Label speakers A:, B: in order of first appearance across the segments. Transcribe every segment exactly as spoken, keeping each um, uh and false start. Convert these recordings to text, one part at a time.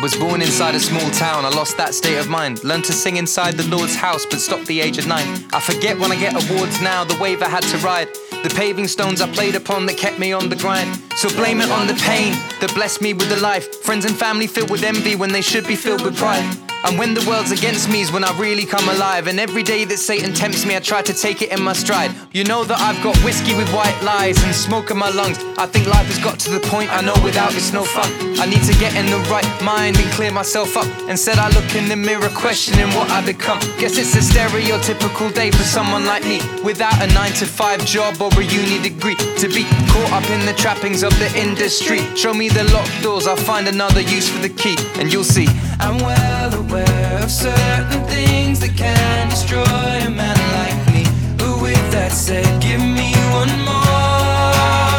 A: was born inside a small town, I lost that state of mind. Learned to sing inside the Lord's house, but stopped the age of nine. I forget when I get awards now, the wave I had to ride, the paving stones I played upon that kept me on the grind. So blame it on the pain that blessed me with the life. Friends and family filled with envy when they should be filled with pride. And when the world's against me is when I really come alive. And every day that Satan tempts me, I try to take it in my stride. You know that I've got whiskey with white lies and smoke in my lungs. I think life has got to the point I know without it's no fun. I need to get in the right mind and clear myself up. Instead I look in the mirror questioning what I become. Guess it's a stereotypical day for someone like me, without a nine to five job or a uni degree, to be caught up in the trappings of the industry. Show me the locked doors, I'll find another use for the key, and you'll see
B: I'm well aware of certain things that can destroy a man like me. But with that said, give me one more.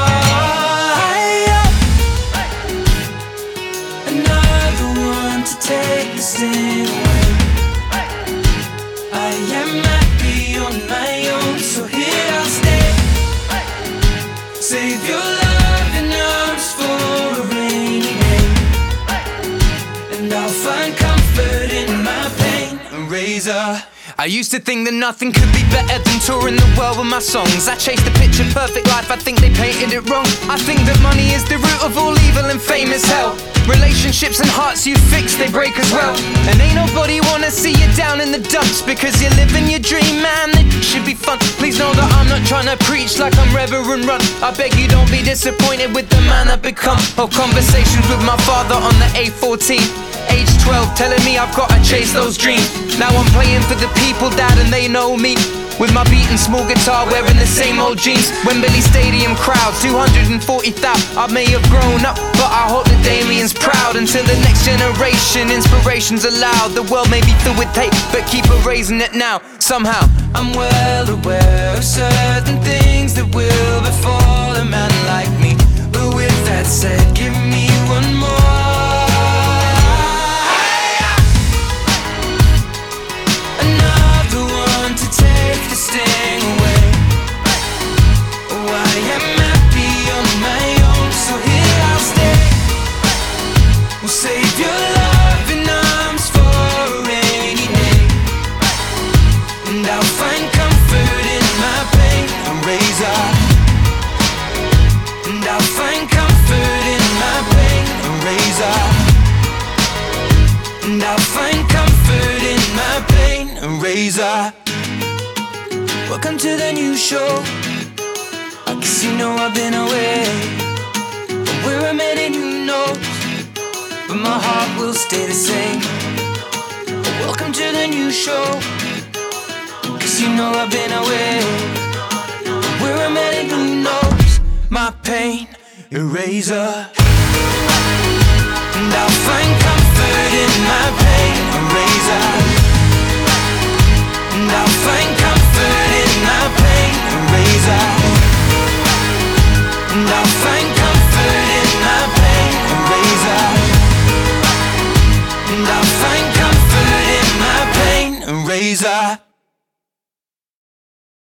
B: Another one to take the sting away. I am happy on my own, so here I'll stay. Save your love and arms for a rainy day, and I'll find comfort in my pain. A razor.
A: I used to think that nothing could be better than touring the world with my songs. I chased the picture perfect life, I think they painted it wrong. I think that money is the root of all evil and fame is hell. Relationships and hearts you fix, they break as well. And ain't nobody wanna see you down in the dumps, because you're living your dream, man, it should be fun. Please know that I'm not trying to preach like I'm Reverend Run. I beg you don't be disappointed with the man I've become. Or conversations with my father on the A fourteen, age twelve, telling me I've gotta chase those dreams. Now I'm playing for the people, dad, and they know me, with my beating small guitar, wearing the same old jeans. Wembley Stadium crowd, two hundred forty thousand. I may have grown up, but I hope that Damien's proud. Until the next generation, inspiration's allowed. The world may be filled with hate, but keep erasing it now, somehow.
B: I'm well aware of certain things that will befall a man like me. But with that said, give me one more. To take the sting away. Oh, I am happy on my own, so here I'll stay. We'll save your love in arms for a rainy day, and I'll find comfort in my pain. A razor. And I'll find comfort in my pain. A razor. And I'll find comfort in my pain. A razor. Welcome to the new show. I guess you know I've been away from where I met and who knows, but my heart will stay the same. Welcome to the new show. Cause you know I've been away from where I met and who knows. My pain eraser. And I'll find comfort in my pain eraser. And I'll find comfort in my pain eraser.